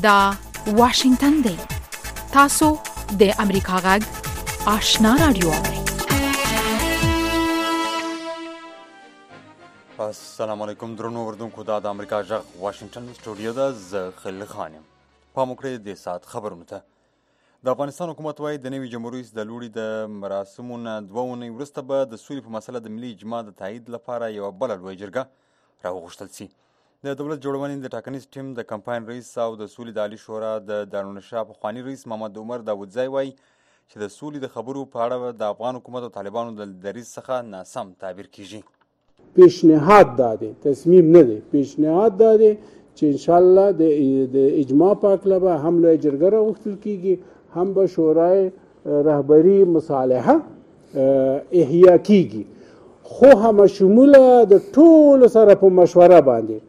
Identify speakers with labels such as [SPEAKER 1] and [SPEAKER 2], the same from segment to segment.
[SPEAKER 1] دا واشنگتن دی. تاسو د امریکا غږ آشنا رادیو.
[SPEAKER 2] السلام علیکم درنو اوردونکو، دا د امریکا غږ واشنگتن سټوډیو ده. زه خلیل خان یم. پام وکړئ د ساعت خبرونو ته. د افغانستان حکومت وایي د نوي جمهوري رئیس د لوړي د مراسمو نه 2 اونۍ وروسته به د سولې په مسله د ملي اجماع د تایید لپاره یوه بله لویه جرګه راوغوښتل سي. د دولت جوړونې د ټاکنیز ټیم د کمپاین رئیس او د سولې د عالي شورا د دارالنشا پخواني رئیس محمد عمر داودزی وایي چې د سولې د خبرو په اړه د افغان حکومت او طالبانو د دریځ څخه ناسم تعبیر کیږي.
[SPEAKER 3] پیشنهاد داده، تصمیم نه دی، پیشنهاد داده چې انشالله د اجماع په هکله به هم لویه جرګه راوغوښتل کیږي، هم به شورای رهبري مصالحه احیا کیږي، خو هم شموله د ټولو سره په مشوره باندې.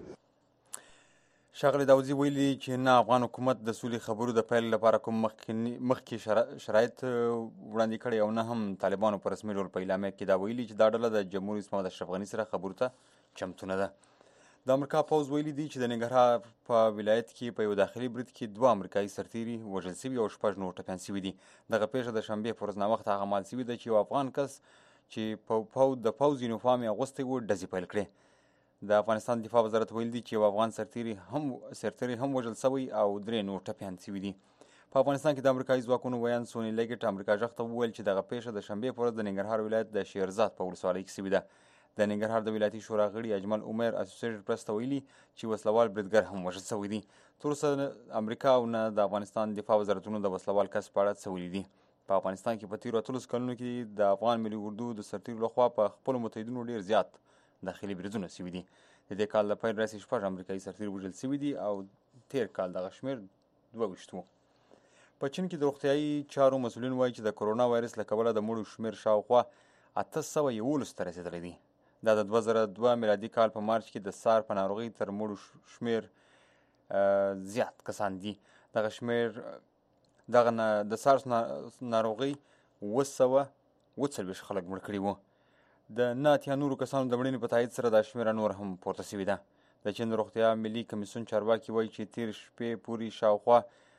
[SPEAKER 2] ښاغلی داودزي ویلي چې نه افغان حکومت د سولې خبرو د پیل لپاره کوم مخکې شرایط وړاندې کړي او نه هم طالبانو په رسمي ډول په اعلامیه کې دا ویلي چې دا ډله د جمهور رئیس محمد اشرف غني سره خبرو ته چمتو نه ده. د امریکا پوځ ویلي دی چې د ننګرهار په ولایت کې په یو داخلي برید کې 2 امریکایي سرتیري وژل سوي او 6 نور ټپیان سوي دي. دغه پیښه د شنبې په ورځ ناوخته هغه مهال سوي ده چې یو افغان کس چې د پوځ یونیفارم یې اغوستی و ډزې پیل کړې. د افغانستان دفاع وزارت ویل دی چې یو افغان سرتیری هم وژل سوی او 3 نور ټپیان سوي دي. په افغانستان کې د امریکایي ځواکونو ویان سوني لیګټ امریکا غږ ته وویل چې دغه پیښه د شنبې په ورځ د ننګرهار ولایت د شیرزاد په ولسوالۍ کې سوې ده. د ننګرهار د ولایتي شورا غړي اجمل عمر اسوسییټډ پریس ته ویلي چې وسلوال بریدګر هم وژل سوی دی. تر اوسه امریکا او نه د افغانستان دفاع وزارتونو د وسلوال کس په اړه څه ویلي دي. په افغانستان کې په تیرو 18 کلونو کې د افغان ملي اردو د سرتیرو لخوا په خپلو متحدینو ډېر زیات داخلي بریدونه سوي دي. د دې کال د پیل راهیسې 6 امریکایي سرتیري وژل سوي دي او تیر کال دغه شمېر 22 و. په چین کې د روغتیایي چارو مسؤلین وایي چې د کرونا وایرس له کبله د مړو شمېر شاوخوا 811 ته رسېدلی دی. دا د 2002 میلادي کال په مارچ کې د سار په ناروغۍ تر مړو شمېر زیات کسان دي. دغه شمېر د سارس ناروغۍ 240 خلک مړ کړي وو. د 9 نورو کسانو د مړینې په تایید سره دا شمېره نور هم پورته سوې ده. د چین روغتیا ملي کمیسیون چارواکي وایي چې تیر شپې پورې شاوخوا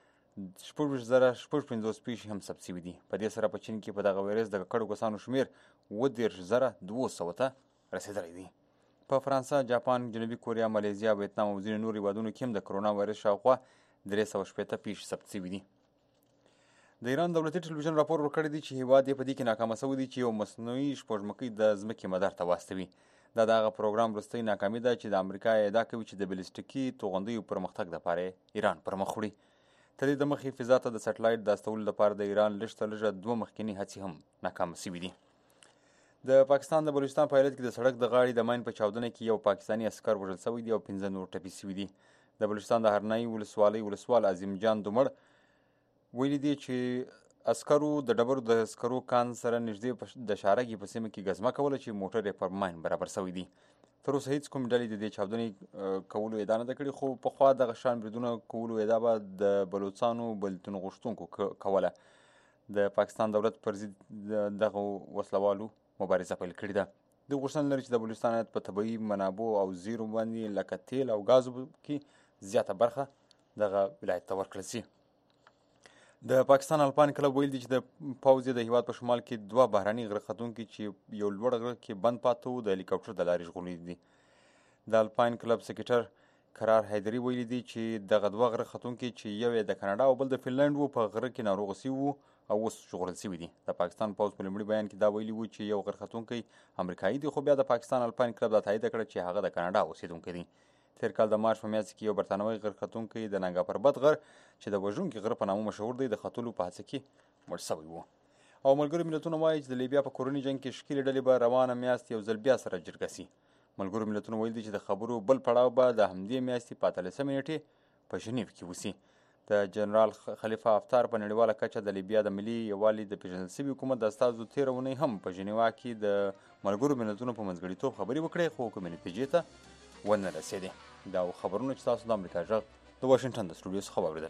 [SPEAKER 2] 6,056 پیښې هم ثبت سوي دي. په دې سره په چین کې په دغه وایرس د ککړو کسانو شمېر 30,200 ته رسېدلی دی. په فرانسه، جاپان، جنوبي کوریا، مالیزیا، ویتنام او ځینې نورو هیوادونو کې هم د کرونا وایرس شاوخوا 360 پیښې ثبت سوي دي. د ایران دولتي ټلویزیون راپور ورکړی دی چې هیواد یې په دې کې ناکامه سوی دی چې یو مصنوعي سپوږمکۍ د ځمکې مدار ته واستوي. دا د هغه پروګرام وروستۍ ناکامي ده چې د امریکا ادعا کوي چې د بلیسټیکي توغندیو پرمختګ دپاره ایران پر مخ وړي. تر دې دمخې فضا ته د سټلایټ د استولو لپاره د ایران لږ تر لږه 2 مخکیني هڅې هم ناکامه سوي دي. د پاکستان د بلوچستان په ایالت کې د سړک د غاړې د ماین په چاودنه کې یو پاکستاني عسکر وژل سوی دی او 15 نور ټپي سوي دي. د بلوچستان د هرنۍ ولسوالۍ ولسوال عظیم جان دومړ ویلي دی چې عسکرو د ډبرو د سکرو کان سره نږدې د شارګي په سیمه کې ګزمه کوله چې موټر یې پر ماین برابر سوی دی. تر اوسه هیڅ کوم ډلې د دې چاودنې کولو ادعا نه ده کړې، خو پخوا دغه شان بریدونه کولو ادعا به د بلوڅانو بلتون غوښتونکو کوله. د پاکستان دولت پر ضد دغه وسلوالو مبارزه پیل کړې ده. دوی غوښتنه لري چې د بلوچستان ایالت په طبیعي منابعو او زیرو باندې لکه تیل او ګازو کې زیاته برخه دغه ولایت ته ورکړل شي. د پاکستان الپاین کلب ویل دی چې د پوځ د هیواد په شمال کې 2 بهراني غره ختونکي چې یو لوړ غره کې بند پاته وو د هلیکاپټر د لارې ژغورلي دي. د الپاین کلب سکرټر قرار حیدري ویلي دی چې دغه 2 غره ختونکي چې یو یې د کاناډا او بل د فنلنډ وو په غره کې ناروغه سوي وو او اوس ژغورل سوي دي. د پاکستان پوځ په لومړي بیان کې دا ویلي وو چې یو غره ختونکی امریکایي دی، خو بیا د پاکستان الپاین کلب دا تایید کړه چې هغه د کاناډا اوسېدونکی دی. تیر کال د مارچ په میاشت کې یو برتانوي غر ختونکی د نانګا پربت غر چې د وژونکي غره په نامه مشهور دی د ختلو په هڅه کې مړ سوی و. او ملګرو ملتونو وایي چې د لیبیا په کورني جنګ کې ښکېلې ډلې به روانه میاشت یو ځل بیا سره جرګه سي. ملګرو ملتونو ویل دي چې د خبرو بل پړاو به د همدې میاشتې په 18 نیټې په ژنیو کې وسي. د جنرال خلیفه حفتار په نړیواله کچه د لیبیا د ملي یووالي د پیژندل سوي حکومت د استازو تېره اونۍ هم په ژنیوا کې د ملګرو ملتونو په منځګړیتوب خبرې وکړې، خو کومې نتیجې ته ونه رسېدې. دا خبرونه چې تاسو د امریکا غږ د واشنګټن د سټوډیو څخه واورېدل.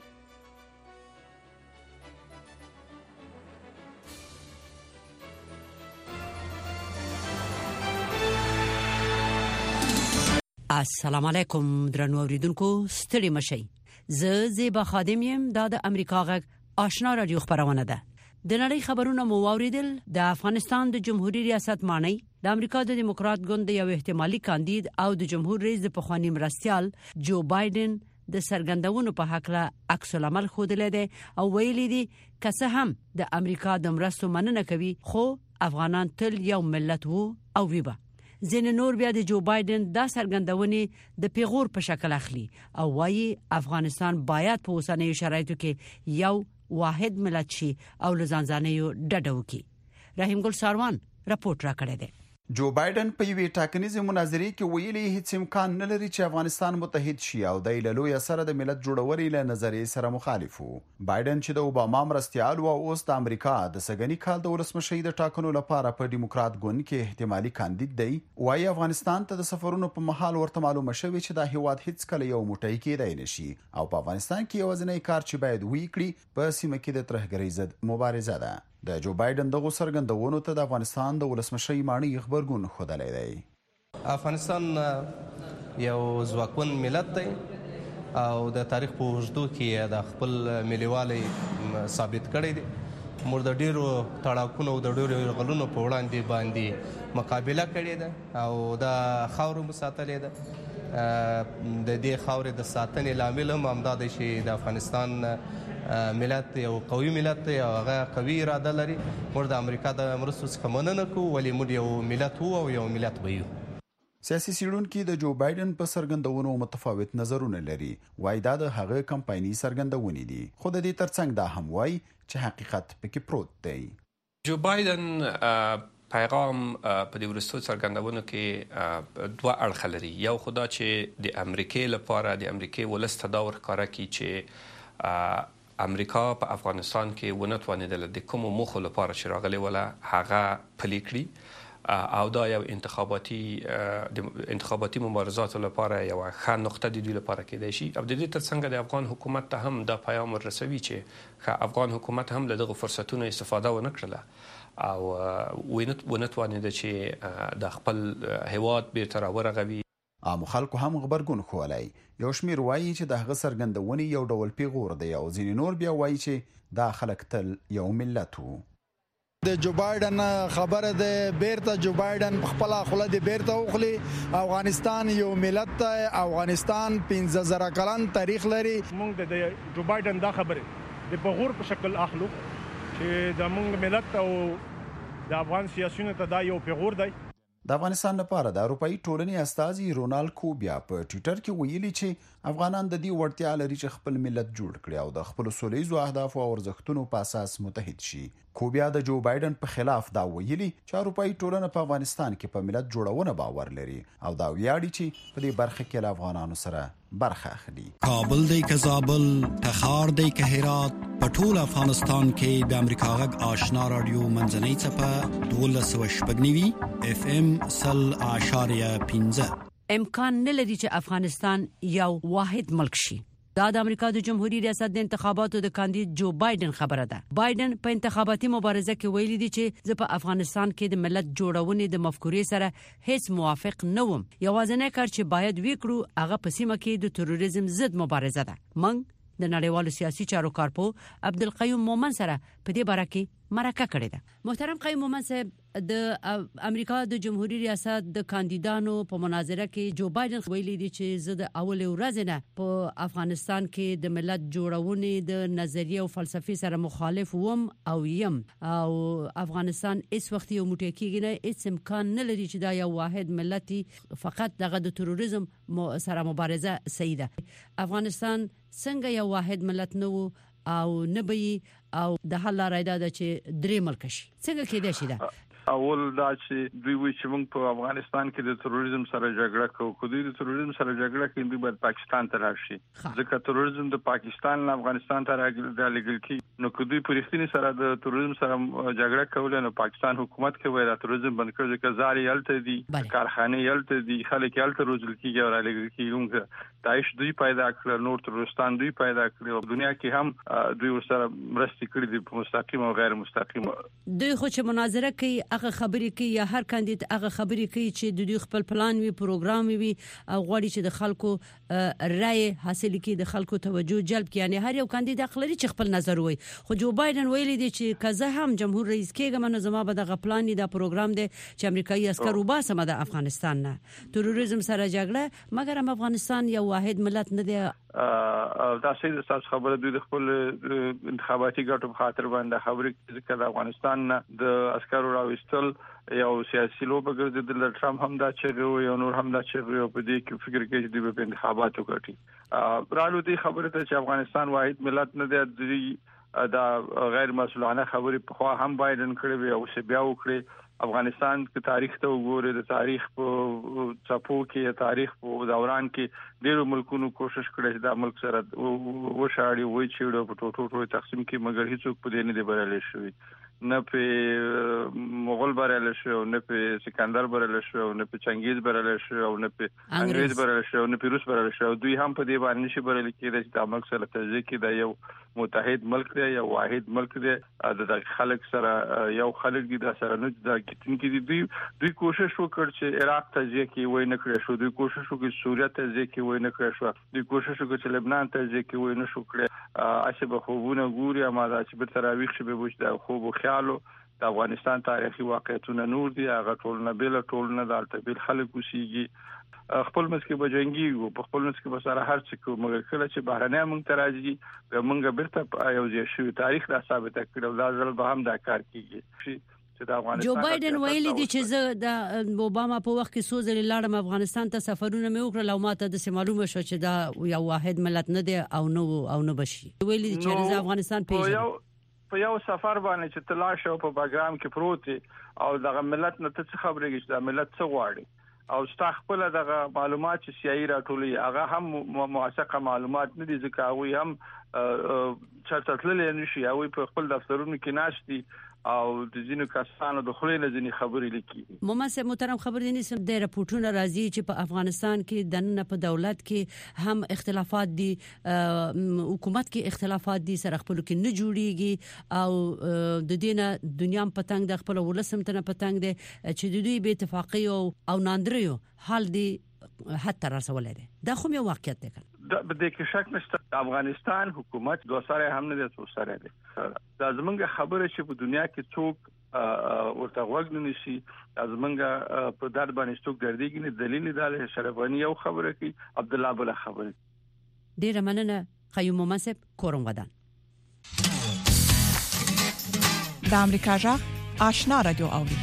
[SPEAKER 4] السلام علیکم درنو اوریدونکو، ستړي مشئ. زه زیبا خادم یم. دا د امریکا غږ آشنا رادیو خبرونه ده. د نړۍ خبرونه مو واوریدل. د افغانستان د جمهوریت ریاست مانی د امریکا د دیموکرات ګوند یو احتمالي کاندید او د جمهور رئیس د پخوانی مرستيال جو بایدن د سرګندونو په حق له عکس العمل خوده دي او ویلي دي که هم د امریکا د مرستو مننه کوي خو افغانان تل یو ملت وو او ویبه. ځین نور بیا د جو بایدن د سرګندونې د پیغور په شکل اخلي او وايي افغانستان باید په اوسنیو شرایطو کې یو واحد ملت شي او لزانځانیو ډډه وکړي. رحیم ګل ساروان راپورټ راکړی دی.
[SPEAKER 5] جو بایدن په یوې ټاکنیزې مناظرې کې ویلي هیڅ امکان نه لري چې افغانستان متحد شي او د ایللوی سره د ملت جوړوري له نظریې سره مخالف وو. بایدن چې د اوباما مرستيال او اوس د امریکا د سګنی کال د ولسمشي د ټاکنو لپاره په دیموکرات ګوند کې احتمالي کاندید دی، وايي افغانستان ته د سفرونو په محل ورته معلومه شوې چې د هیواد هیڅ کله یو موټی کېدای نشي او په افغانستان کې یوازینی کار چې باید وکړي په سیمه کې د ترهګرۍ ضد مبارزه ده. د جو بایدن دغه سرګندونو ته د افغانستان د ولسمشي مانی خبرګون خدای دی.
[SPEAKER 6] افغانستان یو ځواکمن ملت دی او د تاریخ په اوږدو کې د خپل مليوالي ثابت کړی دی. موږ د ډیرو تړاکونو او د ډیرو غلونو په وړاندې باندې مقابله کړې ده او د خاورو مساتلې ده. د دې خاورې د ساتنې لامل هم دا دی چې د افغانستان ملت یو قوي ملت دی او هغه قوي اراده لري. موږ د امریکا د مرستو څخه مننه کوو ولې موږ یو ملت وو او یو ملت به یو.
[SPEAKER 5] سیاسي څېړونکي د جو بایدن په سرګندونو متفاوت نظرونه لري. وایي دا د هغه کمپایني سرګندونې دي خو د دې ترڅنګ دا هم وایي چې حقیقت پکې پروت دی.
[SPEAKER 7] جو بایدن پیغام په دې ورستو څرګندونو کې دوه اړخ لري. یو خدا چې د امریکای لپاره د امریکای ولست دا ورکاره کی چې امریکا په افغانستان کې ونتوانیدل د کوم موخو لپاره چې راغلي ولا هغه پلي کړي او دا یو انتخاباتي مبارزات لپاره یو ښه نقطه د دوی لپاره کېدای شي او د دې ترڅنګ د افغان حکومت ته هم دا پیغام ورسوي چې افغان حکومت هم له دغه فرصتونو استفاده ونه کړله او ونتوانید چې د خپل هیواد بیرته راورغوي.
[SPEAKER 5] عام خلکو هم خبرګون خوالای. یو شمیر وایي چې د هغه سرګندونې یو ډول پیغور دی او ځینې نور بیا وایي چې دا خلک تل یو ملت وو.
[SPEAKER 8] د جو بایدن خبره ده بیرته جو بایدن خپل خله دی بیرته وخلی. افغانستان یو ملت ته افغانستان 15000 کلن تاریخ لري.
[SPEAKER 9] موږ د جو بایدن دا خبره د بغور په شکل اخلو چې د موږ ملت او د افغان سیاسيونو ته دا یو پیغور دی.
[SPEAKER 5] د افغانستان لپاره د اروپאי ټولنې استازي رونالد کوبیا په ټوئیټر کې ویلي چې افغانان د دې وړتیا لري چې خپل ملت جوړ کړي او د خپل سولهییزو اهدافو او ارزښتونو په اساس متحد شي. کوبیا د جو بایدن په خلاف دا ویلي چې اروپאי ټولنه په افغانستان کې په ملت جوړونه باور لري او دا ویاړي چې په دې برخه کې له افغانانو سره برخه اخلي.
[SPEAKER 10] کابل دی که زابل، تخار دی که هرات، په ټول افغانستان کې د امریکا غږ آشنا رادیو منځنۍ څپه 1290 FM 0.15
[SPEAKER 4] امکان نه لري چې افغانستان یو واحد ملک شي. دا د امریکا د جمهوریت ریاست د انتخاباتو د کاندید جو بایدن خبره ده. بایدن په انتخاباتي مبارزه کې ویلي دي چې زه په افغانستان کې د ملت جوړونې د مفکورې سره هیڅ موافق نه وم. یوازینی کار چې باید وکړو هغه په سیمه کې د تروریزم ضد مبارزه ده. موږ د نړیوالو سیاسي چارو کارپو عبدالقیوم مومن سره په دې باره کې مرکه کړې ده. محترم قیوم مومن صاحب، د امریکا د جمهوریت ریاست د کاندیدانو په مناظره کې جو بایدن ویلي دي چې زه د اول ورځې نه په افغانستان کې د ملت جوړونې د نظریه او فلسفي سره مخالف وم او یم او افغانستان هیڅ وخت یو موټی کېږي نه، هیڅ امکان نه لري چې دا یو واحد ملتي فقط دغه د تروریزم سره مبارزه صحیح ده. افغانستان څنګه یو واحد ملت نه وو او نه به او د حل لارې ده چې درې ملک شي؟ څنګه کېدای شي دا؟
[SPEAKER 11] اول دا چې دوی وایي چې موږ په افغانستان کې د تروریزم سره جګړه کوو. خو دوی د تروریزم سره جګړه کوي دوی باید پاکستان ته راشي، ځکه تروریزم د پاکستان نه افغانستان ته راغلی کی. نو که دوی په رښتینی سره د تروریزم سره جګړه کوله نو پاکستان حکومت کوي دا تروریزم بند کړي، ځکه زاري هلته دي، کارخانه هلته دي، خلک هلته روزل کیږي او راغلي کیږي. داعش دوی پیدا کړل، نور تروریستان دوی پیدا کړل او دنیا کې هم دوی ورسره مرستې کړې دي په مستقیم او غیر مستقیم.
[SPEAKER 4] دوی خو چې مناظره کوي هغه خبرې کوي یا هر کاندید هغه خبرې کوي چې د دوی خپل پلان وي پروګرام وي او غواړي چې د خلکو رائے حاصل کړي د خلکو توجه جلب کړي یعنی هر یو کاندید حق لري چې خپل نظر وایي خو جو بایدن ویلي دی چې کزه هم جمهور رئیس کېږم نو زما به د پلان دا پروګرام دی چې امریکایي عسكر وباسم د افغانستان نه تروریزم سره جګړه مګر هم افغانستان یو واحد ملت نه دی
[SPEAKER 11] تاسو د تاسو خبره دوی د خپل انتخاباتي ګټو په خاطر باندې خبرې ذکر د افغانستان نه د عسكرو راوستل یو سیاسي لوبه ګرځیدل ټرمپ هم دا چې یو نور هم دا چې په دې کې فکر کوي چې د انتخاباتو ګټي برالو دې خبره ته چې افغانستان واحد ملت نه دی دا غیر مسؤلانه خبرې په خوا هم بایدن کړې وي او څه بیا وکړي افغانستان کې تاریخ ته وګوره د تاریخ په چاپو کې تاریخ په دوران کې ډېر ملکونو کوشش کړې چې دا ملک سره وشاړي وای چې په ټوټو تقسیم کې مګر هیڅوک په دې نه دی بریالي شوی نه په مغول بریالي شو نه په سکندر بریالي شو نه په چنګیز بریالي شو نه په انګریز بریالي شو نه په روس بریالي شو دوی هم په دې باندې نشي بریالي کېدای چې دا ملک سره تجزیه کې دا یو متحد ملک دی یو واحد ملک دی د خلک سره یو خلک دي دا سره نه دا کې دوی کوشش وکړ چې عراق تجزیه کې وای نه کړی شو دوی کوشش وکړ سوریه تجزیه کې وای نه کړی شو دوی کوشش وکړ چې لبنان تجزیه کې وای نه شو کړی اشه به خوبونه ګوري اما دا چې به تراویح شي به وښه دا خوب خیالو د افغانستان تاریخي واقعیتونه نور دي هغه ټول نه بل ټول نه دالته بل خلک وسیږي خپل مسکه بجنګي په خپل مسکه به سره هر څه کو مګر کله چې بهرنه مونږ تراځي مونږ بیرته یو ځای شو تاریخ دا ثابت کړو دا ځل به هم دا کار کیږي
[SPEAKER 4] جو بایدن ویلي دی چې زه د اوباما په وخت کې سوزل لاړم افغانستان ته سفرونه مې وکړل او ماته د معلومه شو چې دا یو واحد ملت نه دی او نو بشي ویلي دی چې زه افغانستان پیژنم
[SPEAKER 11] په یو سفر باندې چې تلاش او په باګرام کې پروت او دغه ملت نه څه خبرېږي چې دا ملت څه غواړي او ستا خپل دغه معلومات چې سیاسي راټولي هغه هم موثقه معلومات نه دي ځکه هغه هم چرته تللی نشي او په خپل دفترونو کې ناشتي او د ځینو کسانو د خلینو ځینې خبرې لیکي
[SPEAKER 4] ممثل محترم خبر دي نسم د راپورټونو راځي چې په افغانستان کې دنه په دولت کې هم اختلافات دي حکومت کې اختلافات دي سره خپل کې نه جوړيږي او د دینه دنیا په تنګ د خپل ولسم ته په تنګ دي چې د دوی به اتفاقی او ناندریو حال دي حتی رسولې ده دا خو یو واقعیت دی
[SPEAKER 11] د دې شک نشته افغانستان حکومت دوه سره هم نه دي څو سره دي دا زمونږ خبره چې په دنیا کې څوک ورته وګ نه نشي زمونږ په درد باندې څوک ګرځيږي نه دلیل دی شرفانی یو خبره کوي عبد الله بل خبره
[SPEAKER 4] ډیره مننه قیوم ممسب کورم ودان
[SPEAKER 1] د امریکا جغ آشنا رادیو اوري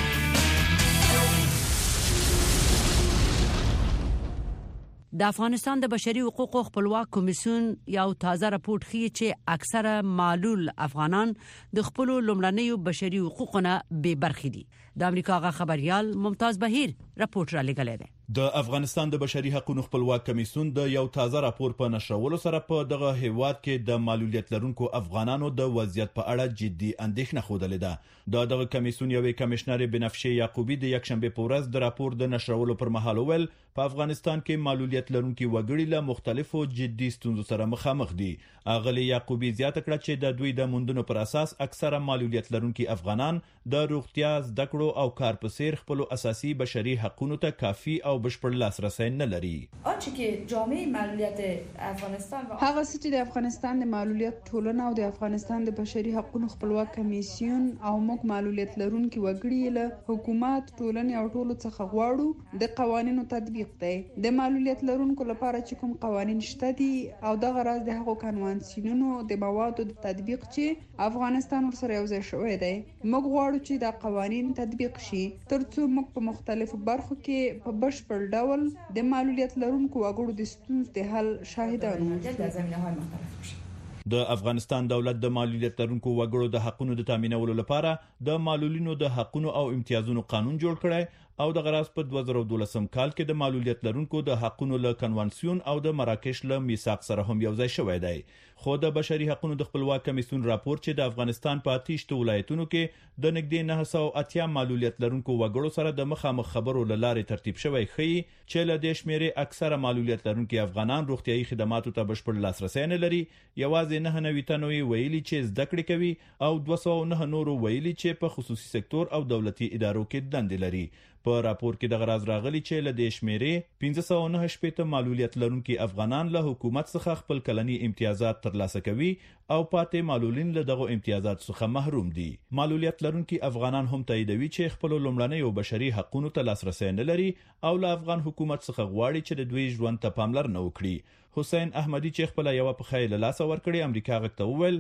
[SPEAKER 4] د افغانستان د بشري حقوقو خپلواک کمیسیون یو تازه راپورټ ښیي چې اکثره معلول افغانان د خپل لومړنیو بشري حقوقونه بې برخې دي د امریکا غا خبريال ممتاز بهیر راپورټ را لګلې ده
[SPEAKER 12] د افغانستان د بشري حقوقو خپلواک کمیسیون د یو تازه راپور په نشرولو سره په دغه هیواد کې د معلولیت لرونکو افغانانو د وضعیت په اړه جدي اندېښنه خوده ده دغه کمیسیون یوې کمشنر بنفشه یعقوبی د یکشنبه په ورځ د راپور د نشرولو پر مهال ویل په افغانستان کې معلولیت لرونکو وګړي له مختلفو جدي ستونزو سره مخامخ دي اغلی یعقوبی زیاته کړه چې د دوی د موندنو پر اساس اکثره معلولیت لرونکو افغانان د روغتیا زده کړو او کار په څیر خپل اساسي بشري حقوقو ته کافي او بشپړ لاسرسي نه لري
[SPEAKER 13] آنچه که جامعه معلولیت افغانستان
[SPEAKER 14] هغه چې د افغانستان د معلولیت ټولنه او د افغانستان د بشري حقوقو خپلواک کمیسیون او موږ معلولیت لرونکو وګړي له حکومت ټولنې او ټولو څخه غواړو د قوانینو تطبیق دی د معلولیت لرونکو لپاره چې کوم قوانین شته دي او د غرض د هغو کنوانسیونونو د موادو د تطبیق چې افغانستان ورسره یو ځای شوی دی موږ غواړو چې دا قوانین تطبیق شي ترڅو موږ په مختلفو برخو کې په بشپړ ډول د معلولیت لرونکو وګړو د ستونزو د حل شاهدان وو
[SPEAKER 12] د افغانستان دولت د معلولیت لرونکو وګړو د حقوقو د تامینولو لپاره د معلولینو د حقوقو او امتیازونو قانون جوړ کړی او د غراس په 2012 کال کې د معلولیت لرونکو د حقوقو له کنوانسیون او د مراکش له میثاق سره هم یوځای شوی دی. خو د بشري حقوقو د خپلواک کمیسیون راپور چې د افغانستان په 28 ولایتونو کې د نږدې 980 معلولیت لرونکو وګړو سره د مخامخ خبرو لارې ترتیب شوی ښيي چې له دې شمیرې اکثره معلولیت لرونکو افغانان روغتيایي خدماتو ته بشپړ لاسرسی نه لري. یوازې 99 تنو ویلي چې زده کړې کوي او 209 نورو ویلي چې په خصوصي سکتور او دولتي ادارو کې دندې لري. په راپور کې د غراز راغلي چې له دې شمیرې 509 معلولیت لرونکو افغانان له حکومت څخه خپل کلني امتیازات ترلاسه کوي او پاتې معلولین له دغه امتیازات څخه محروم دي. معلولیت لرونکو افغانان هم تاییدوي چې خپل لومړنۍ او بشري حقوقو ته لاسرسی نه لري او له افغان حکومت څخه غواړي چې د دوی ژوند ته پاملرنه وکړي. حسین احمدی چې خپل یو په خیل لاس ورکړي امریکا غږ ته وویل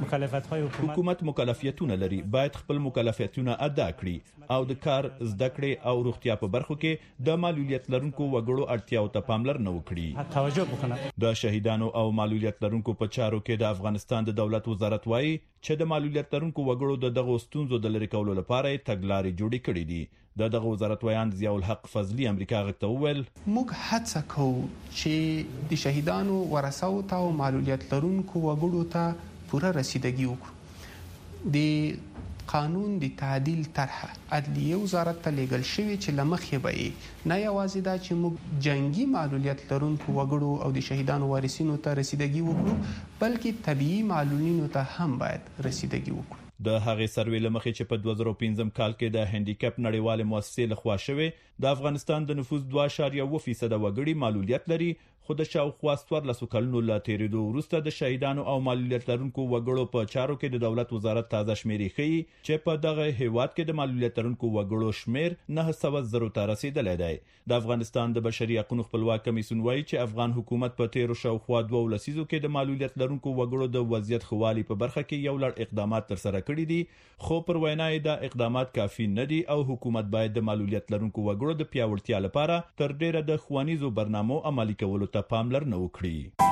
[SPEAKER 12] حکومت مکلفیتونه لري، باید خپل مکلفیتونه ادا کړي او د کار، زده کړې او روغتیا په برخو کې د معلولیت لرونکو وګړو اړتیاو ته پاملرنه وکړي. توجه وکړه. د شهیدانو او معلولیت لرونکو په چارو کې د افغانستان د دولت وزارت وایي چې د معلولیت لرونکو وګړو د دغه ستونزو د لرې کولو لپاره تګلارې جوړې کړې دي. دغه وزارت ویان ضیاء الحق فضلی امریکا غږ ته وویل
[SPEAKER 15] موږ هڅه کوو چې د شهیدانو ورثو ته او معلولیت لرونکو وګړو ته پوره رسیدګي وکړو. د قانون د تعدیل طرحه عدلیه وزارت ته لیږل شوی چې لمخې به نه یوازې دا چې موږ جنگي معلولیت لرونکو وګړو او د شهیدانو وارثینو ته رسیدګي وکړو بلکې طبيعي معلولینو ته هم باید رسیدګي وکړو.
[SPEAKER 12] د هغې سروې لمخې چې په 2015 کال کې د هندیکپ نړیواله مؤسسې لخوا شوی د افغانستان د نفوس 2.1% وګړي معلولیت لري، خو د شاوخوا 14 کلونو لا تیریدو وروسته د شهیدانو او معلولیت لرونکو وګړو په چارو کې د دولت وزارت تازه شمیرې ښيي چې په دغه هیواد کې د معلولیت لرونکو وګړو شمیر 900 ته رسیدلی دی. د افغانستان د بشري حقوقو خپلواک کمیسیون وایي چې افغان حکومت په تیرو شاوخوا 2 لسیزو کې د معلولیت لرونکو وګړو د وضعیت خوالي په برخه کې یو لړ اقدامات ترسره کړي دي، خو پر وینا یې دا اقدامات کافي نه دي او حکومت باید د معلولیت لرونکو وګړو د پیاوړتیا لپاره تر ډیره د ښوونیزو برنامو عملي کولو ته پاملرنه وکړي.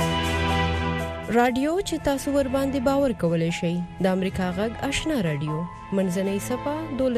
[SPEAKER 16] رادیو چې تاسو ور باندې باور کولای شئ د امریکا غږ آشنا رادیو منځنۍ صفه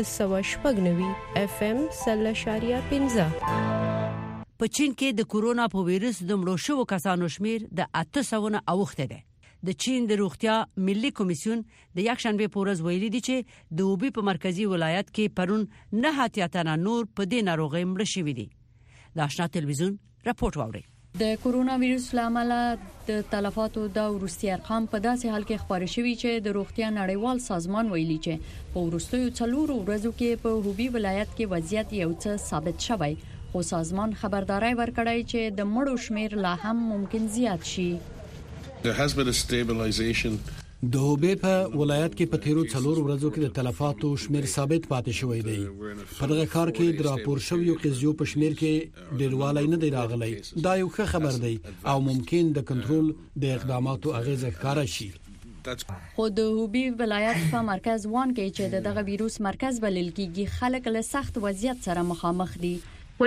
[SPEAKER 16] 1290 FM 0.15.
[SPEAKER 4] په چین کې د کورونا په وایرس د مړو شوو کسانو شمیر د 800 اوخته ده. د چین د روغتیا ملي کمیسیون د یکشنبه په ورځ ویلي دي چې د وبي په مرکزی ولایت کې پرون 9 تنه نور په دې ناروغۍ مړ شوي دي. د آشنا تلویزیون راپورټ واوري.
[SPEAKER 17] د کورونا وایرس لامل د تلفاتو د وروستي ارقام په داسې حال کې خبري شوي چې د روغتیا نړیوال سازمان ویلي چې په وروستیو 4 ورځو کې په هوبي ولایت کې وضعیت یو څه ثابت شوی، خو سازمان خبرداري ورکړی چې د مړو شمیر لا هم ممکن زیات شي.
[SPEAKER 18] There has been a stabilization.
[SPEAKER 19] د هوبي په ولایت کې په تیرو 4 ورځو کې د تلفاتو شمیر ثابت پاتې شوی دی. په دغه کار کې د راپور شویو قضیو په شمیر کې ډیروالی نه دی راغلی. دا یو ښه خبر دی او ممکن د کنټرول د اقداماتو اغیزه ښکاره شي.
[SPEAKER 17] خو د هوبي ولایت په مرکز وان کې چې دغه وایروس مرکز بلل کېږي خلک له سخت وضعیت سره مخامخ دي.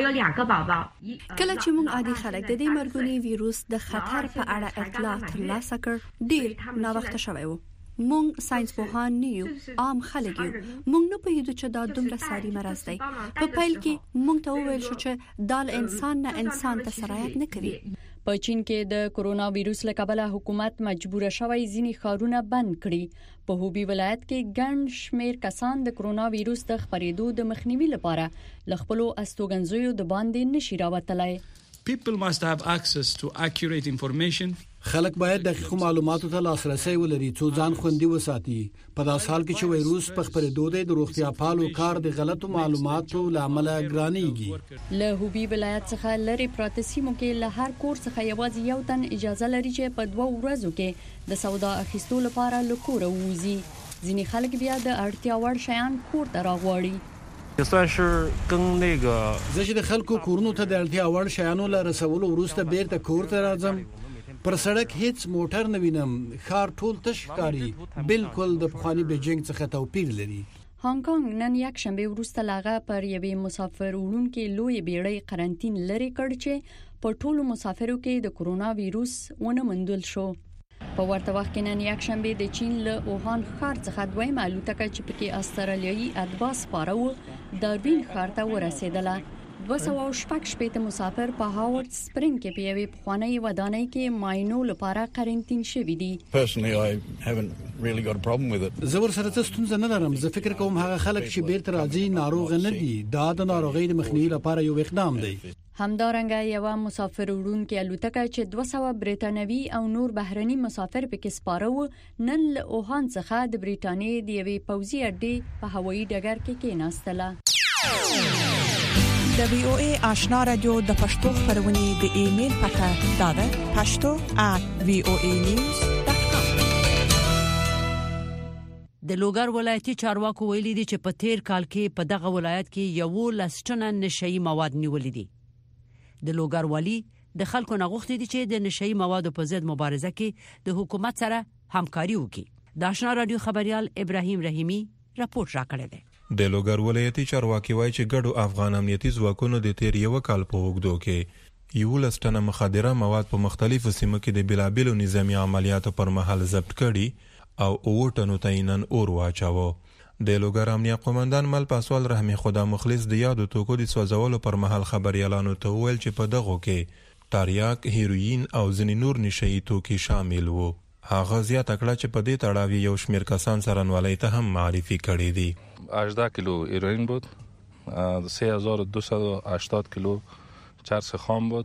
[SPEAKER 20] کله چې موږ عادي خلک د دې مرګونی وایروس د خطر په اړه اطلاع ترلاسه کړ ډیر ناوخته شوی و. موږ ساينس پوهان نه یو، عام خلک یو. موږ نه پوهیدو چې دا دومره ساري مرض دی. په پیل کې موږ ته وویل شو چې دا انسان نه انسان ته سرایت نه کوي.
[SPEAKER 17] په چین کې د کورونا وایروس له کبله حکومت مجبور شوی ځینې ښارونه بند کړي. په هوبي ولایت کې ګڼ شمیر کسان د کورونا وایروس د خپرېدو د مخنیوي لپاره ل خپل استوګنځیو د باندې نشي راوتلای.
[SPEAKER 21] People must have access to accurate information.
[SPEAKER 19] خلک باید دقیق معلوماتو ته لاسرسی ولري څو ځان خوندي وساتي. په داسې حال کې چې وایروس په خپرېدو د روغتیا پالو کار د غلطو معلوماتو لامل ګرانیږي.
[SPEAKER 17] له هوبي ولایت څخه لري پراته سیمو کې له هر کور څخه یوازې یو تن اجازه لري چې په 2 ورځو کې د سودا اخیستو لپاره له کوره ووځي. ځینې خلک بیا د اړتیا وړ شیان کور ته راغواړي.
[SPEAKER 19] زه چې د خلکو کورونو ته د اړتیا وړ شیانو لپاره رسولو وروسته بیرته کور ته راځم، پر سړک هیڅ موټر نه وینم، ښار ټول تش ښکاري، بالکل د پخوانی بیجینګ څخه توپیر لري.
[SPEAKER 17] هانګ کانګ نن یک شنبه وروسته لاغه پر یوې مسافر وړونکو لوی بیړۍ قرنټین لري کړ چې په ټولو مسافرو کې د کورونا وایروس ونه مندل شو. په ورته وخت کې نن یک شنبه د چین له اوهان ښار څخه دویم الوتکه چې پکې استرالیایي اتباع سپاره و داربین ښار ته ورسېدله. 216 مسافر په هاورد سپرینګ کې په یوې پخوانۍ ودانۍ کې ماینو لپاره قرنطین شوي دي.
[SPEAKER 19] زه ورسره څه ستونزه نه لرم. زه فکر کوم هغه خلک چې بیرته راځي ناروغ نه دي. دا د ناروغۍ د مخنیوي لپاره یو اقدام دی.
[SPEAKER 17] همدارنګه یو مسافر وړونکې الوتکه چې 200 بریټانوي او نور بهرني مسافر پکې سپاره وو نن له اوهان څخه د بریټانیې د یوې پوځي اډې په هوایي ډګر کې کېناستله.
[SPEAKER 3] د وی او ای آشنا رادیو د پښتو خبرونه د ایمیل پته داده pashto@voanews.com.
[SPEAKER 4] د لوګر ولایتي چارواکو ویلي دي چې په تیر کال کې په دغه ولایت کې 11 ټنه نشئی مواد نیولې دي. د لوګر والی د خلکو نغښتې دي چې د نشئی موادو په ضد مبارزه کې د حکومت سره همکاري وکړي. د آشنا رادیو خبريال ابراهیم رحیمی راپورټ راکړی دی.
[SPEAKER 22] د لوګر ولایتي چارواکي وایي چې ګډو افغان امنیتي ځواکونو د تیر یو کال په اوږدو کې 11 ټنه مخدره مواد په مختلفو سیمو کې د بلابلو نظامی عملیاتو پر مهال ضبط کړي او 9 ټنو تاینن اور واچاوه. د لوګر امنیه قومندان مل پاسوال رحمي خدا مخلص د یادو توکو د سوځولو پر مهال خبريالانو ته ویل چې په دغه کې تاریاک، هیروین او ځینې نور نشئی توکي شامل وو. هغه زیاته کړه چې په دې تړاو یو شمېر کسان سرنوالۍ ته هم معرفي کړي دي.
[SPEAKER 23] 18 کیلو هیروین بود، 3280 کیلو چرس خام بود،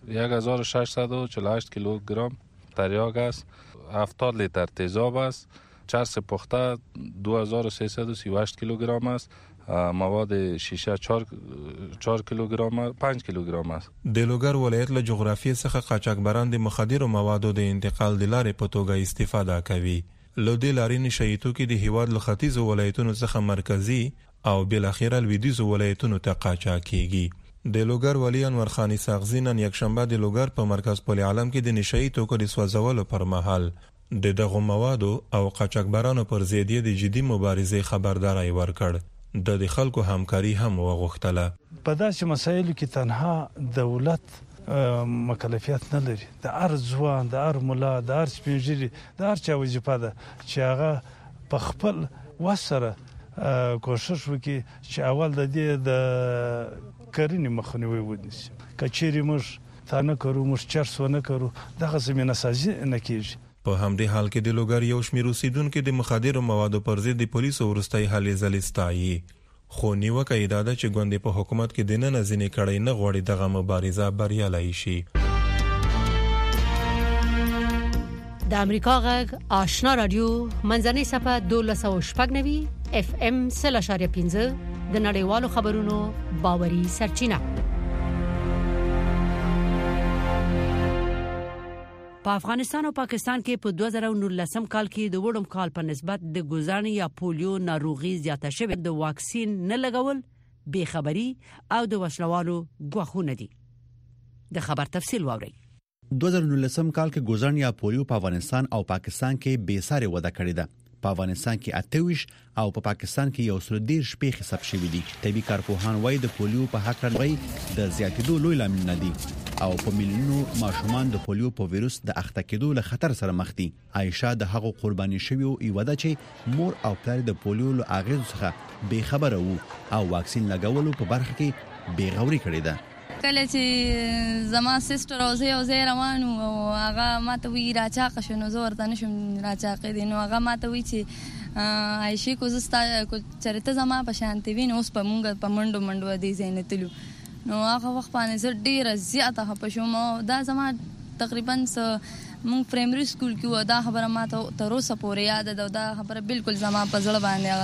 [SPEAKER 23] 1648 کیلوگرم تریاک است، 70 لیتر تیزاب است، چرس پخته 2338 کیلوگرم است، مواد شیشه 4 کیلوگرم 5 کیلوگرم است.
[SPEAKER 22] د لوګر ولایت له جغرافیې څخه قاچاقبران د مخدرو موادو د انتقال د لارې په توګه استفاده کوي. له دې لارې نشئی توکي د هیواد له ختیځو ولایتونو څخه مرکزی او بل اخیره لویدیځو ولایتونو ته قاچاق کیږي. د لوګر ولی انور خان ساغزی نن یکشنبه د لوګر په مرکز پل عالم کې د نشئی توکو د سوځولو پر مهال د دغه موادو او قاچاقبرانو پر ضد د جدي مبارزې خبرداري ورکړ. د خلکو همکاري هم وغوښتله.
[SPEAKER 24] په داسې مسایلو کې تنها دولت مکلفیت نه لري. د هر ځوان، د هر مولا، د هر سپینږیري، د هر چا وظیفه ده چې هغه په خپل وسره کوشش وکړي چې اول د دې د کرنې مخنیوي ونیسي. که چیرې موږ تا نه کوو، موږ چرس ونه کوو، دغه زمینه سازي نه کیږي.
[SPEAKER 22] په همدې حال کې د لوګر یو شمېر اوسیدونکو د مخدرو موادو پر ضد د پولیسو وروستۍ هلې ځلې ستایي. خو نیوکه یې دا ده چې ګوندې په حکومت کې دننه ځینې کړۍ نه غواړي دغه مبارزه بریالی شي.
[SPEAKER 4] د امریکا غږ آشنا رادیو منځنۍ صفحه 1290 FM 0.5 د نړیوالو خبرونو باوري سرچینه. په افغانستان او پاکستان کې په 2019 کال کې د وړم کال په نسبت د ګوزان یا پولیو ناروغي زیاته شوه. د واکسین نه لګول، بے خبري او د وسلوالو غوښونه دي. د خبر تفصیل واورئ.
[SPEAKER 25] 2019 کال کې ګوزان یا پولیو په افغانستان او پاکستان کې بے ساري وده کړې ده. په افغانستان کې 28 او په پاکستان کې 113 شپې حساب شوي دي. طبي کارپوهان وایي د پولیو په حق رنوي د زیاتېدو لوی لامل نه دي او په میلیونو ماشومان د پولیو په وایروس د اخته کېدو له خطر سره مخ دي. عائشہ د هغو قرباني شویو یو ده چې مور او پلار د پولیو له اغیز څخه بے خبره وو او واکسین لګولو په برخه کې بے غوري کړې ده.
[SPEAKER 26] کله چې زما سیستر او زه روانو او هغه ماته وی راچاقه شنو زه ورته نشم راچاقه دي. نو هغه ماته وی چې عائشې کو زستا کو چرته زما په شانتي وین اوس په مونږ په منډو دي زینتلو. نو هغه وخت باندې زه ډیره زیاته خپشوم. دا زما تقریبا مونږ پرایمري سکول کې و. دا خبره ماته تر اوسه پورې یاد ده. دا خبره بالکل زما په زړه باندې هغه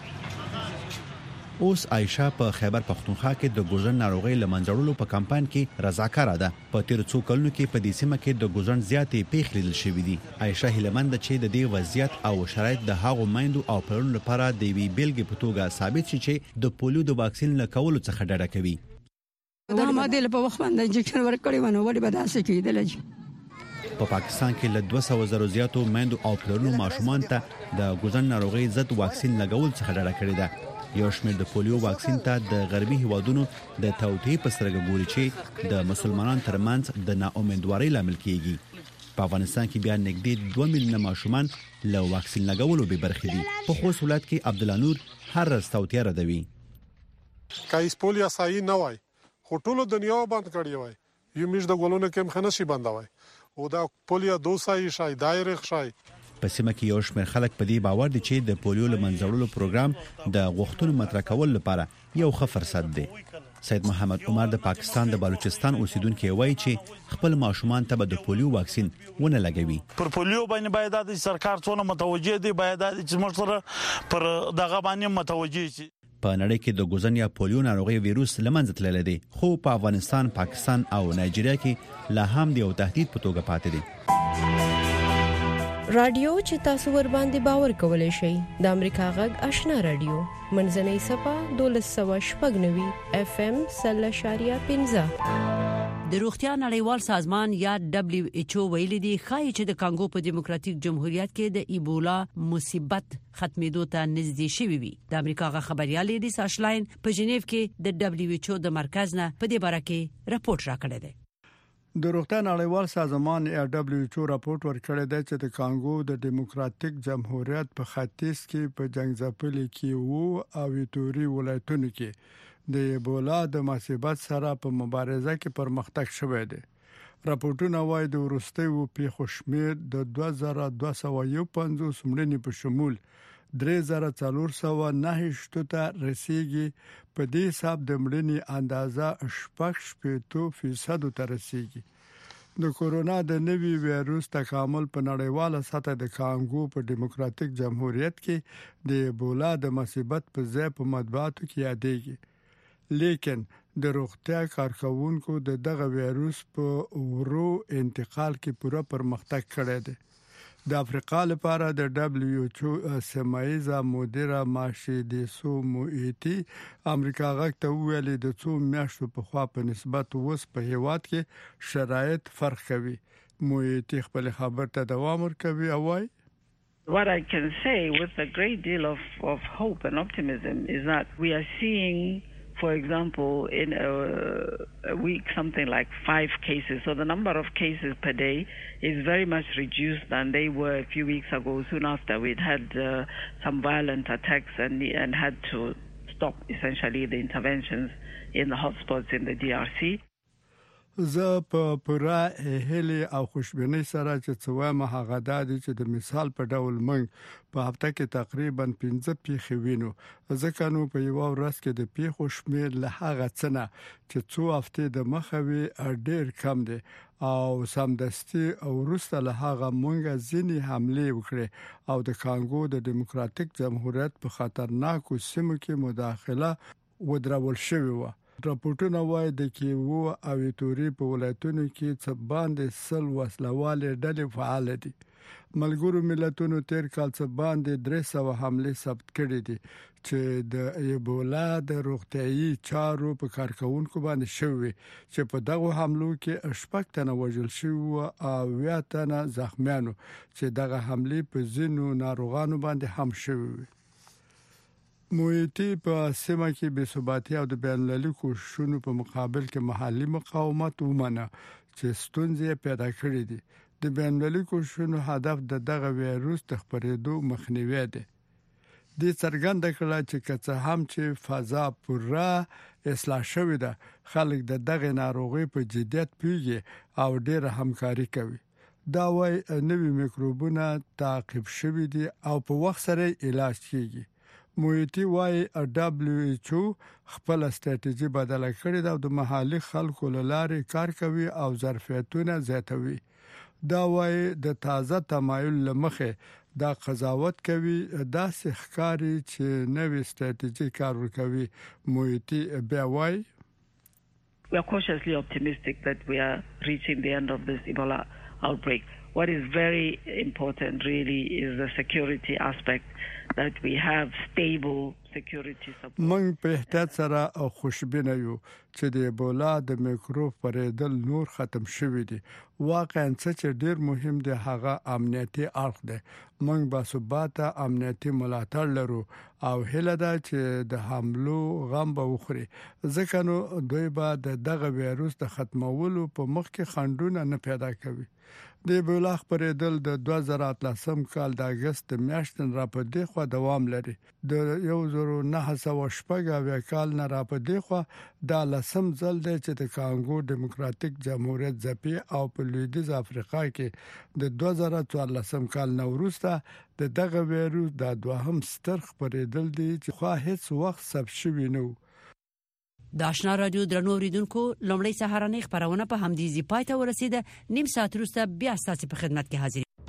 [SPEAKER 25] اوس عائشہ په خیبر پختونخوا کې د ګوزن ناروغي لمنځړلو په کمپاین کې رضاکاره ده. په تیر څو کلونو کې په دې سیمه کې د ګوزن زیاتې پیښې لیدل شوې دي. عائشہ هیلمند چې د دې وضعیت او شرایط د هغو میندو او پلرونو لپاره د وی بیلګې په توګه ثابت شي چې د پولیو د واکسین لکولو څخه ډډه کوي.
[SPEAKER 27] ما دې په وخت باندې انجکشن ورکړی ونه وړي به داسې کېدل.
[SPEAKER 25] په پاکستان کې له 200 زیاتو میندو او پلرونو ماشومان ته د ګوزن ناروغي ضد واکسین لګول څخه ډډه کړې ده. یو شمېر د پولیو واکسین ته د غربي هیوادونو د توطئې په سترګه ګوري چې د مسلمانانو ترمنځ د ناامیدوارۍ لامل کیږي. په افغانستان کې بیا نږدې 2 میلیونه ماشومان له واکسین لګولو به برخې دي. په خوست ولایت کې عبدالله نور هر ورځ توطئه ردوي.
[SPEAKER 2] کایس پولیا صحیح نه وای خو ټول دنیا باندې کړی وای یو میش د ګولونه کې خنشي بندوي او دا پولیا دوسای شای دایره شای
[SPEAKER 25] په سیمه کې یو شمېر خلک په دې باور دي چې د پولیو لمنځوړلو پروګرام د غوښتنو مطرح کول لپاره یو ښه فرصت دی. سید محمد عمر د پاکستان د بلوچستان اوسیدونکو وایي چې خپل ماشومان ته د پولیو واکسین ونه لګوي.
[SPEAKER 5] پر پولیو باندې باید د سرکار څونه متوجه دي باید چې موږ سره پر دغه باندې متوجه شي.
[SPEAKER 25] په نړۍ کې د ګوزن یا پولیو ناروغي وایروس لمنځه تللی دی خو په افغانستان، پاکستان او نایجیریا کې لا هم د یو تهدید په توګه پاتې دی.
[SPEAKER 16] رادیو چې تاسو ور باندې باور کولای شئ د امریکا غږ آشنا رادیو منځنۍ صفه 1290 FM 0.15
[SPEAKER 4] د روغتیا نړیوال سازمان یا WHO ویلي دی خای چې د کانګو په دیموکراتیک جمهوریت کې د ایبولا مصیبت ختمېدو ته نږدې شوی وي. د امریکا غږ خبريال لیډي ساشلاین په جنیو کې د WHO د مرکز نه په دې باره کې راپورټ راکړی دی.
[SPEAKER 6] د روغتیا نړیوال سازمان یا WHO راپورټ ورکړی دی چې د کانګو د دیموکراتیک جمهوریت په ختیځ کې په جنگځپلي کې وو او ویتوري ولایتونو کې د ایبولا د مصیبت سره په مبارزه کې پرمختګ شوی دی. راپورټونه وايي د ورستیو پیښو شمېر د 2251 مړینې په شمول 3409 ته رسیدي. په دې حساب د مړینې اندازه 8.8% ته رسیدي. د کورونا د نوي وایروس تکامل په نړیواله سطح د کانګو په دیموکراتیک جمهوریت کې د ایبولا د مصیبت په ځای په مطبوعاتو کې یادېږي. لیکن د روغتیا کارکونکو د دغه وایروس په ورو انتقال کې پوره پرمختګ کړی دی. د افریقا لپاره د WHO سیمایزه مدیره ماشیدیسو موئیتی امریکا غږ ته ویلي د څو میاشتو په خوا په نسبت اوس په هیواد کې شرایط فرق کوي. موئیتی خپل خبر ته دوام ورکوي او وايي
[SPEAKER 7] What I can say with a great deal of hope and optimism is that we are seeing, for example, in a week something like 5 cases. So the number of cases per day is very much reduced than they were a few weeks ago, soon after we'd had some violent attacks and had to stop essentially the interventions in the hotspots in the DRC.
[SPEAKER 6] زه په پوره هلي او خوشبینۍ سره چې څوامه هغه د چې د مثال په ډول منګ په هفته کې تقریبا 15 پیښې وینو. ځکه نو په یو ورځ کې د پیښو شمېر له هغه څنګه چې څو هفته د مخوي ډېر کم دی او سمدستي او وروسته له هغه مونږه ځینی حمله وکړه او د کانګو د دیموکراتیک جمهوریت په خطرناکو سیمو کې مداخله ودرول شوې و. راپورټونه وايي د کیوو او ویتوري په ولایتونو کې څه باندې سل وسلواله ډلې فعال دي. ملګرو ملتونو تیر کال څه باندې 300 حمله ثبت کړې دي چې د ایبولا د روغتيایي چارو په کارکونکو باندې شوې چې په دغه حملو کې شپږ وژل شوی او 8 زخمیانو چې دغه حمله په ځینو ناروغانو باندې هم شوې. موئیتی په سیمه کې بې ثباتي او د بین‌المللي کوششونو په مقابل کې محلي مقاومت ومنه چې ستونزې پیدا کړې دي. د بین‌المللي کوششونو هدف د دغه وایروس د خپرېدو مخنیوی دی. د څرګنده کړه چې کڅه هم چې فضا پوره اصلاح شوې ده خلک د دغه ناروغي په جديت پیږي او ډېر همکاري کوي. دا وايي نوې میکروبونه تعقیب شوي دي او په وخت سره علاج کیږي. موئیتی وايي WHO خپل ستراتیژي بدله کړې ده او د محلي خلکو لپاره کار کوي او ظرفیتونه زیاتوي. دا وايي د تازه تمایل لمخه دا قضاوت کوي دا ښکاری چې نوې ستراتیژي کار کوي. موئیتی بیا وايي
[SPEAKER 7] We are cautiously optimistic that we are reaching the end of this Ebola outbreak. What is very important really is the security aspect, that we have stable security support.
[SPEAKER 6] موږ په احتیاط سره خوشبینه یو چې د ایبولا د میکروب پرېدل نور ختم شوی دی. واقعا چې ډیر مهم دی هغه امنیتي اړخ دی. موږ با ثباته امنیتي ملاتړ لرو او هله ده چې د حملو غم به وخوري. ځکه نو دوی به دغه وایروس د ختمولو په مخ کې خنډونه نه پیدا کوي. د ایبولا خبرېدل د 2013 کال د اگست میاشتې را په دې خوا دوام لري. د 1908 کال نه را په دې خوا د لسم ځل دی چې د کانګو دیموکراتیک جمهوریت ځپي او په لویدیځ افریقا کې د 2014 کال نه وروسته د دغه ویروس د دوهم ستر خبرېدل دي چې خو هیڅ وخت ثبت شوی نه و.
[SPEAKER 4] د آشنا رادیو درنو اوریدونکو لومړی سهارنۍ خبرونه په همدې ځای پای ته ورسیده. نیم ساعت وروسته بیا ستاسو په خدمت کې حاضر